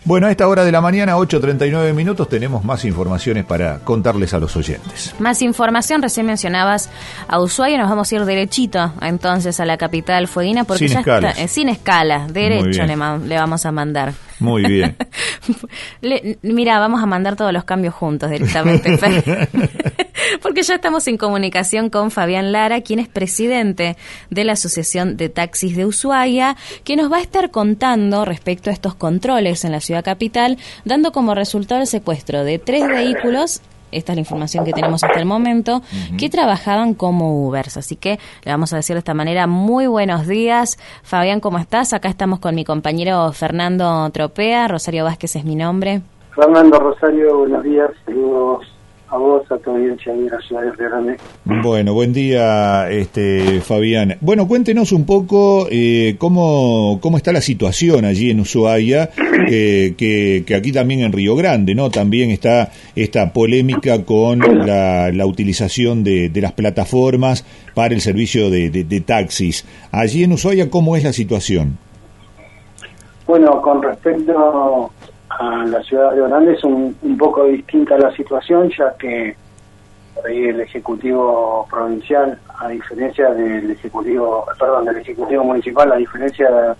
Bueno, a esta hora de la mañana, 8:39 minutos, tenemos más informaciones para contarles a los oyentes. Más información, recién mencionabas a Ushuaia, nos vamos a ir derechito entonces a la capital fueguina porque sin escalas. Sin escala, derecho le vamos a mandar. Muy bien. Mira, vamos a mandar todos los cambios juntos directamente. Porque ya estamos en comunicación con Fabián Lara, quien es presidente de la Asociación de Taxis de Ushuaia, que nos va a estar contando respecto a estos controles en la ciudad capital, dando como resultado el secuestro de 3 vehículos. Esta es la información que tenemos hasta el momento, que trabajaban como Ubers. Así que le vamos a decir de esta manera, muy buenos días. Fabián, ¿cómo estás? Acá estamos con mi compañero Fernando Tropea. Rosario Vázquez es mi nombre. Fernando, Rosario, buenos días. Saludos a vos, a tu audiencia de la ciudad de Río Grande. Bueno, buen día, Fabián. Bueno, cuéntenos un poco cómo está la situación allí en Ushuaia, que aquí también en Río Grande, ¿no? También está esta polémica con la utilización de las plataformas para el servicio de taxis. Allí en Ushuaia, ¿cómo es la situación? Bueno, con respecto a la ciudad de Río Grande es un poco distinta la situación, ya que por ahí el Ejecutivo Provincial, a diferencia del Ejecutivo Municipal, a diferencia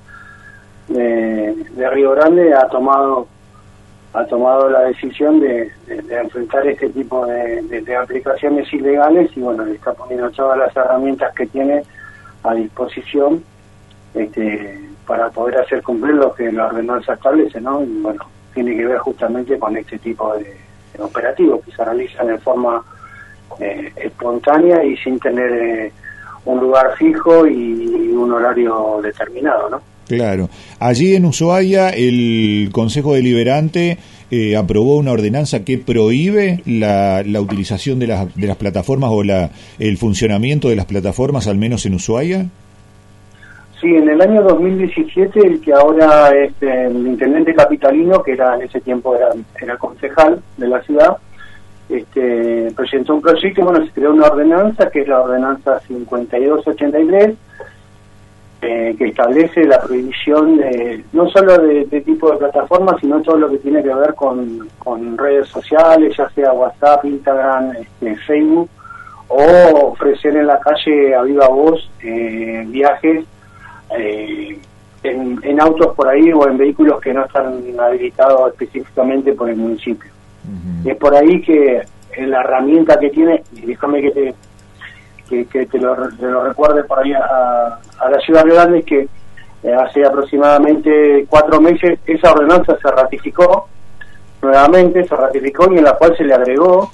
de Río Grande, ha tomado la decisión de enfrentar este tipo de aplicaciones ilegales y bueno, le está poniendo todas las herramientas que tiene a disposición para poder hacer cumplir lo que la ordenanza establece, ¿no? Y bueno, tiene que ver justamente con este tipo de operativos que se realizan en forma espontánea y sin tener un lugar fijo y un horario determinado, ¿no? Claro. Allí en Ushuaia el Consejo Deliberante aprobó una ordenanza que prohíbe la utilización de las plataformas o el funcionamiento de las plataformas, al menos en Ushuaia. Sí, en el año 2017, el que ahora es el intendente capitalino, que en ese tiempo era concejal de la ciudad, presentó un proyecto, se creó una ordenanza, que es la ordenanza 5283, que establece la prohibición no solo de tipo de plataformas, sino todo lo que tiene que ver con redes sociales, ya sea WhatsApp, Instagram, Facebook, o ofrecer en la calle a viva voz viajes en autos por ahí o en vehículos que no están habilitados específicamente por el municipio. Es por ahí que la herramienta que tiene, y déjame que te lo recuerde por ahí a la ciudad de Grande, es que hace aproximadamente 4 meses esa ordenanza se ratificó y en la cual se le agregó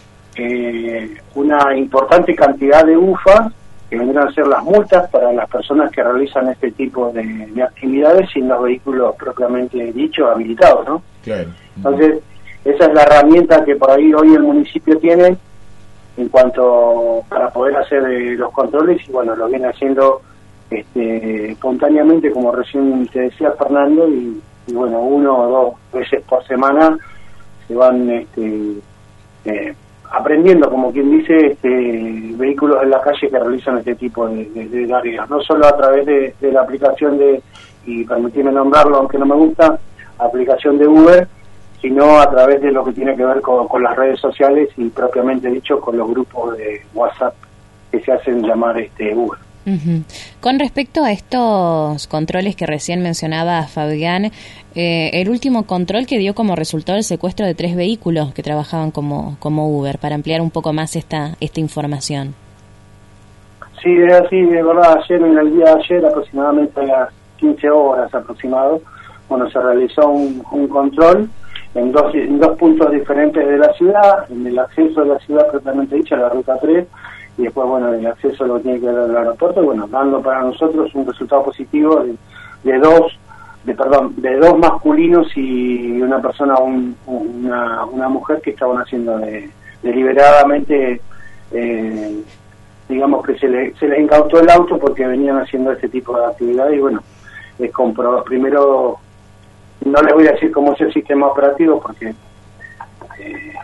una importante cantidad de UFAs que vendrán a ser las multas para las personas que realizan este tipo de actividades sin los vehículos propiamente dichos habilitados, ¿no? Claro. Entonces, esa es la herramienta que por ahí hoy el municipio tiene en cuanto para poder hacer los controles y bueno, lo viene haciendo espontáneamente, como recién te decía Fernando, y bueno, 1 o 2 veces por semana se van aprendiendo, como quien dice, vehículos en la calle que realizan este tipo de tareas, no solo a través de la aplicación y permitirme nombrarlo aunque no me gusta, aplicación de Uber, sino a través de lo que tiene que ver con las redes sociales y propiamente dicho con los grupos de WhatsApp que se hacen llamar Uber. Con respecto a estos controles que recién mencionaba Fabián, el último control que dio como resultado el secuestro de 3 vehículos que trabajaban como Uber, para ampliar un poco más esta información. Sí, es así, de verdad, en el día de ayer, aproximadamente a las 15 horas aproximado, se realizó un control en dos puntos diferentes de la ciudad, en el acceso de la ciudad propiamente dicha, la ruta 3, y después, el acceso lo tiene que dar al aeropuerto, dando para nosotros un resultado positivo de dos masculinos y una persona, una mujer que estaban haciendo deliberadamente, digamos que se les incautó el auto porque venían haciendo este tipo de actividades y primero, no les voy a decir cómo es el sistema operativo porque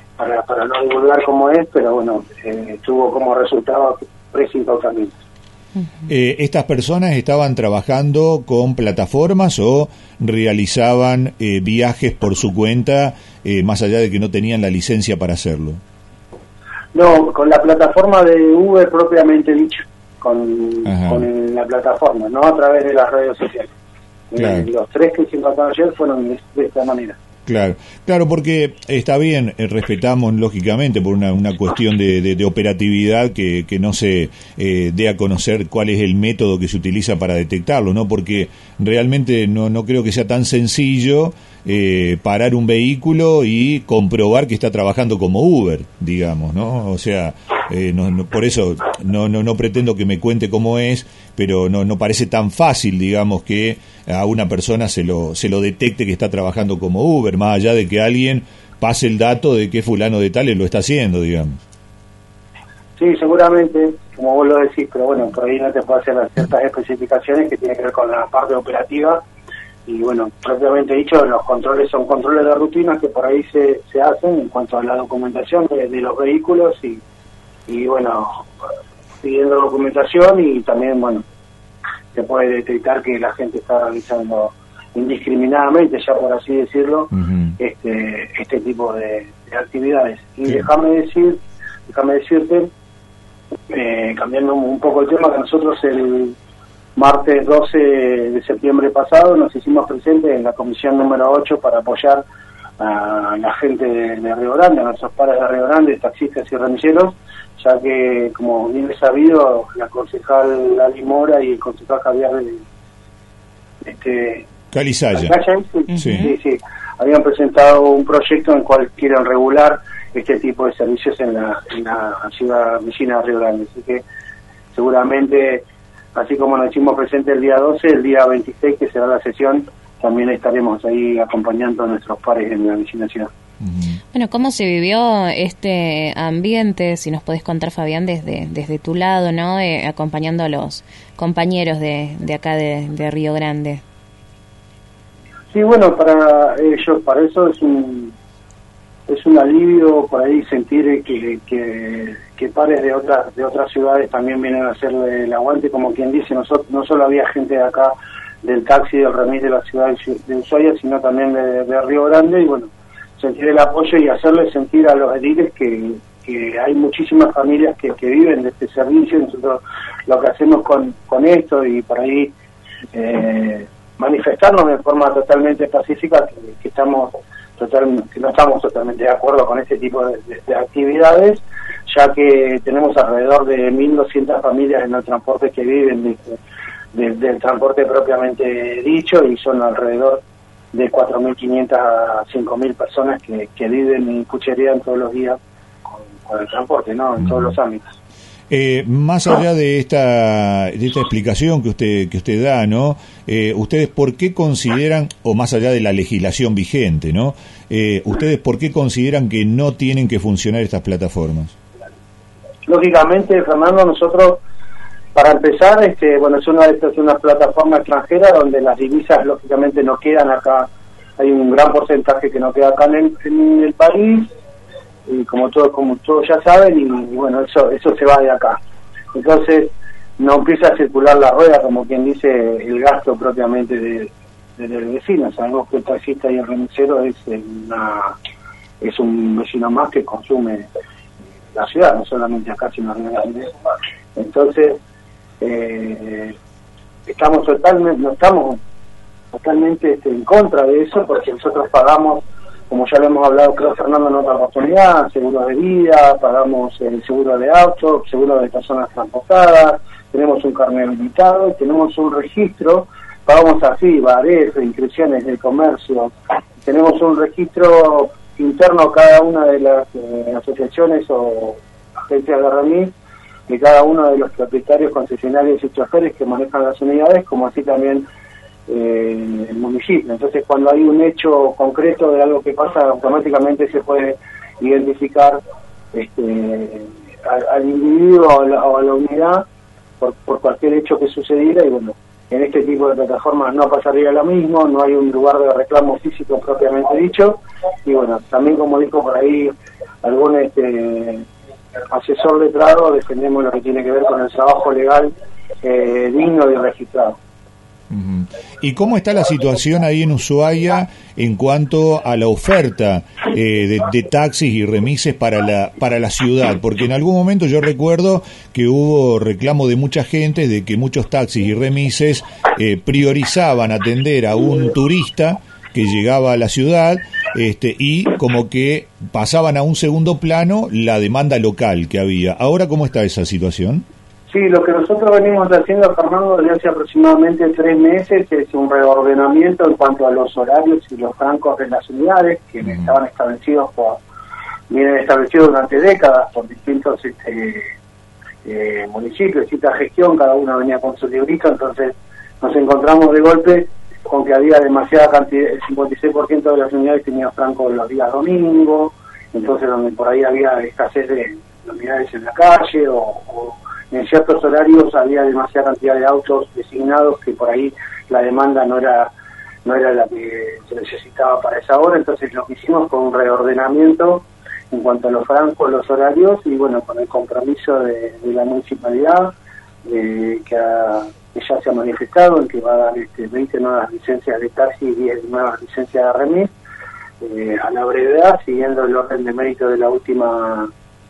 para no divulgar cómo es, pero tuvo como resultado 3 incautamientos. ¿Estas personas estaban trabajando con plataformas o realizaban viajes por su cuenta, más allá de que no tenían la licencia para hacerlo? No, con la plataforma de Uber propiamente dicho, con la plataforma, no a través de las redes sociales. Claro. Los 3 que se encontraron ayer fueron de esta manera. Claro, porque está bien, respetamos lógicamente por una cuestión de operatividad que no se dé a conocer cuál es el método que se utiliza para detectarlo, ¿no? Porque realmente no creo que sea tan sencillo parar un vehículo y comprobar que está trabajando como Uber, digamos, ¿no? O sea, por eso no pretendo que me cuente cómo es, pero no parece tan fácil, digamos, que a una persona se lo detecte que está trabajando como Uber, más allá de que alguien pase el dato de que fulano de tal lo está haciendo, digamos. Sí, seguramente, como vos lo decís, pero bueno, por ahí no te puedo hacer ciertas especificaciones que tienen que ver con la parte operativa. Y bueno, propiamente dicho, los controles son controles de rutina que por ahí se hacen en cuanto a la documentación de los vehículos y bueno, pidiendo documentación, y también, bueno, se puede detectar que la gente está realizando indiscriminadamente, ya por así decirlo, este tipo de actividades. Y sí. Déjame decirte, cambiando un poco el tema, que nosotros el martes 12 de septiembre pasado nos hicimos presentes en la comisión número 8 para apoyar a la gente de Río Grande, a nuestros pares de Río Grande, taxistas y remiseros, ya que, como bien es sabido, la concejal Ali Mora y el concejal Javier Calizaya, sí, habían presentado un proyecto en el cual quieren regular este tipo de servicios en la ciudad vecina de Río Grande. Así que seguramente, así como nos hicimos presente el día 12, el día 26, que será la sesión, también estaremos ahí acompañando a nuestros pares en la vecina ciudad. Bueno, ¿cómo se vivió este ambiente? Si nos podés contar, Fabián, desde tu lado, ¿no? Acompañando a los compañeros de acá de Río Grande. Sí, bueno, para ellos, para eso es un alivio por ahí sentir que pares de otras ciudades también vienen a hacerle el aguante, como quien dice. No solo había gente de acá del taxi, del remis de la ciudad de Ushuaia, sino también de Río Grande, y bueno, sentir el apoyo y hacerles sentir a los ediles que hay muchísimas familias que viven de este servicio. Nosotros lo que hacemos con esto, y por ahí manifestarnos de forma totalmente pacífica, que no estamos totalmente de acuerdo con este tipo de actividades, ya que tenemos alrededor de 1.200 familias en el transporte que viven del transporte propiamente dicho, y son alrededor de 4.500 a 5.000 personas que viven y pucherean todos los días con el transporte, ¿no? En todos los ámbitos. Más allá de esta explicación que usted da, ¿no? Ustedes, ¿por qué consideran, o más allá de la legislación vigente, ¿no? Ustedes, ¿por qué consideran que no tienen que funcionar estas plataformas? Lógicamente, Fernando, nosotros, para empezar, bueno, es una plataforma extranjera donde las divisas lógicamente no quedan acá. Hay un gran porcentaje que no queda acá en el país, y como todos ya saben, y bueno, eso se va de acá. Entonces no empieza a circular la rueda, como quien dice, el gasto propiamente del vecino. Sabemos que el taxista y el remisero es un vecino más que consume la ciudad, no solamente acá, sino en la ciudad. Entonces estamos totalmente en contra de eso, porque nosotros pagamos, como ya lo hemos hablado, creo, Fernando, en otra oportunidad, seguros de vida, pagamos el seguro de auto, seguro de personas transportadas, tenemos un carnet habilitado, tenemos un registro, pagamos así, AREF, inscripciones del comercio, tenemos un registro interno cada una de las asociaciones o agencias de remis, de cada uno de los propietarios, concesionarios y choferes que manejan las unidades, como así también el municipio. Entonces, cuando hay un hecho concreto de algo que pasa, automáticamente se puede identificar al individuo o a la unidad por cualquier hecho que sucediera. Y bueno, en este tipo de plataformas no pasaría lo mismo, no hay un lugar de reclamo físico propiamente dicho. Y bueno, también, como dijo por ahí algún asesor letrado, defendemos lo que tiene que ver con el trabajo legal digno y registrado. ¿Y cómo está la situación ahí en Ushuaia en cuanto a la oferta de taxis y remises para la ciudad? Porque en algún momento yo recuerdo que hubo reclamo de mucha gente de que muchos taxis y remises priorizaban atender a un turista que llegaba a la ciudad y como que pasaban a un segundo plano la demanda local que había. ¿Ahora cómo está esa situación? Sí, lo que nosotros venimos haciendo, Fernando, desde hace aproximadamente 3 meses es un reordenamiento en cuanto a los horarios y los francos de las unidades que estaban vienen establecidos durante décadas por distintos municipios, distinta gestión, cada uno venía con su librito, entonces nos encontramos de golpe con que había demasiada cantidad, el 56% de las unidades tenían francos los días domingos, entonces donde por ahí había escasez de unidades en la calle o en ciertos horarios había demasiada cantidad de autos designados que por ahí la demanda no era la que se necesitaba para esa hora, entonces lo que hicimos fue un reordenamiento en cuanto a los francos, los horarios y bueno, con el compromiso de la municipalidad que ya se ha manifestado en que va a dar 20 nuevas licencias de taxi y 10 nuevas licencias de remis a la brevedad, siguiendo el orden de mérito de la última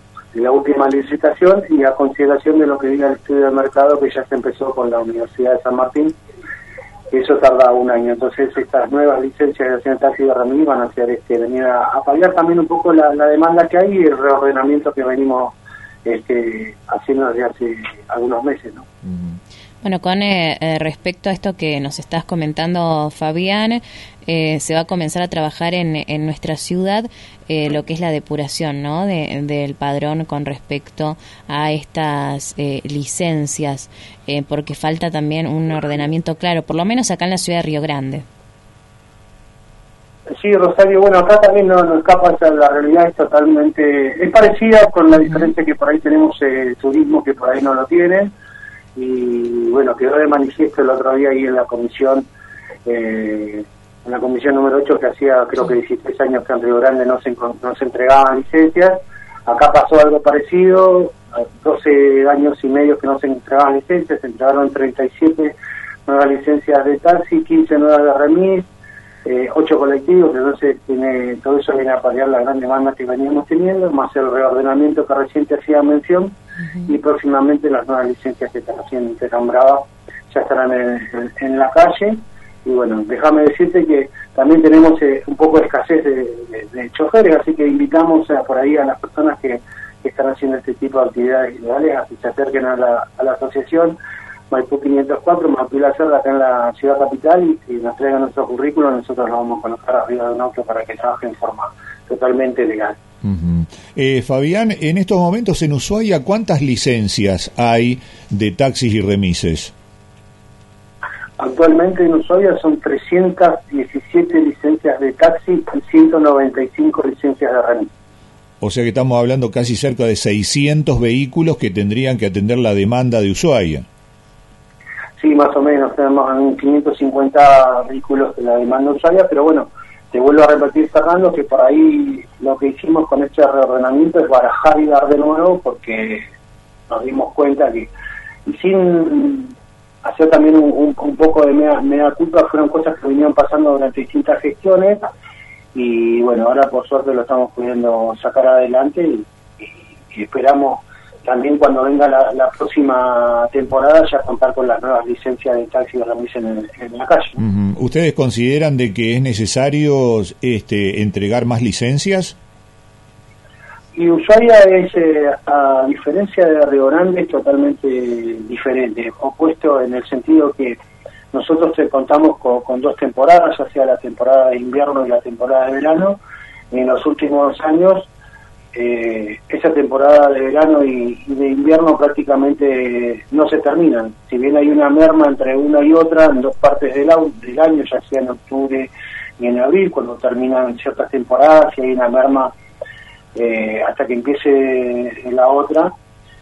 licitación y a consideración de lo que diga el estudio de mercado que ya se empezó con la Universidad de San Martín, eso tarda un año. Entonces estas nuevas licencias de taxi de remis van a ser venir a paliar también un poco la demanda que hay y el reordenamiento que venimos haciendo desde hace algunos meses, ¿no? Bueno, con respecto a esto que nos estás comentando, Fabián, se va a comenzar a trabajar en nuestra ciudad lo que es la depuración, ¿no? del padrón con respecto a estas licencias, porque falta también un ordenamiento claro, por lo menos acá en la ciudad de Río Grande. Sí, Rosario, bueno, acá también no escapa, la realidad es totalmente, es parecida con la diferencia que por ahí tenemos turismo que por ahí no lo tienen. Y bueno, quedó de manifiesto el otro día ahí en la comisión número 8 que hacía creo que 16 años que en Río Grande no se entregaban licencias. Acá pasó algo parecido, 12 años y medio que no se entregaban licencias, se entregaron 37 nuevas licencias de taxi, 15 nuevas de remis, 8 colectivos, entonces todo eso viene a paliar la gran demanda que veníamos teniendo, más el reordenamiento que recién te hacía mención, y próximamente las nuevas licencias que recién te nombraba ya estarán en la calle. Y bueno, déjame decirte que también tenemos un poco de escasez de choferes, así que invitamos por ahí a las personas que están haciendo este tipo de actividades ilegales a que se acerquen a la asociación Maipú 504, Maipú La Cerda, acá en la ciudad capital, y si nos traigan nuestro currículo, nosotros lo vamos a colocar arriba de un auto para que trabaje en forma totalmente legal. Fabián, en estos momentos en Ushuaia, ¿cuántas licencias hay de taxis y remises? Actualmente en Ushuaia son 317 licencias de taxi y 195 licencias de remis. O sea que estamos hablando casi cerca de 600 vehículos que tendrían que atender la demanda de Ushuaia. Sí, más o menos, tenemos 550 vehículos de la demanda de Ushuaia, pero bueno, te vuelvo a repetir, Fernando, que por ahí lo que hicimos con este reordenamiento es barajar y dar de nuevo, porque nos dimos cuenta que, y sin hacer también un poco de mea culpa, fueron cosas que vinieron pasando durante distintas gestiones, y bueno, ahora por suerte lo estamos pudiendo sacar adelante, y esperamos también cuando venga la próxima temporada ya contar con las nuevas licencias de taxi y remis en la calle. ¿Ustedes consideran de que es necesario entregar más licencias? Y Ushuaia es, a diferencia de Río Grande, es totalmente diferente, opuesto en el sentido que nosotros contamos con 2 temporadas, ya sea la temporada de invierno y la temporada de verano. En los últimos años esa temporada de verano y de invierno prácticamente no se terminan. Si bien hay una merma entre una y otra en 2 partes del año, ya sea en octubre y en abril, cuando terminan ciertas temporadas, y hay una merma hasta que empiece la otra,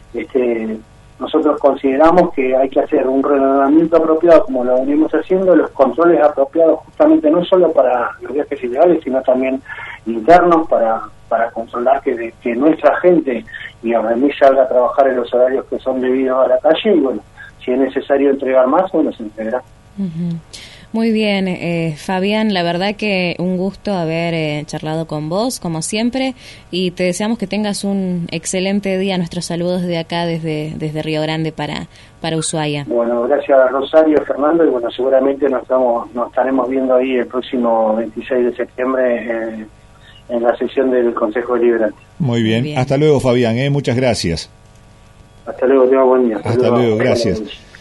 nosotros consideramos que hay que hacer un reordenamiento apropiado, como lo venimos haciendo, los controles apropiados justamente no solo para los viajes ilegales, sino también internos para controlar que nuestra gente y a remis salga a trabajar en los horarios que son debidos a la calle, y bueno, si es necesario entregar más, bueno, se entregará. Muy bien, Fabián, la verdad que un gusto haber charlado con vos, como siempre, y te deseamos que tengas un excelente día. Nuestros saludos de acá, desde Río Grande para Ushuaia. Bueno, gracias Rosario, Fernando, y bueno, seguramente nos estaremos viendo ahí el próximo 26 de septiembre en la sesión del Consejo Deliberante. Muy bien. Hasta luego, Fabián, muchas gracias. Hasta luego, tenga buen día. Hasta luego, gracias.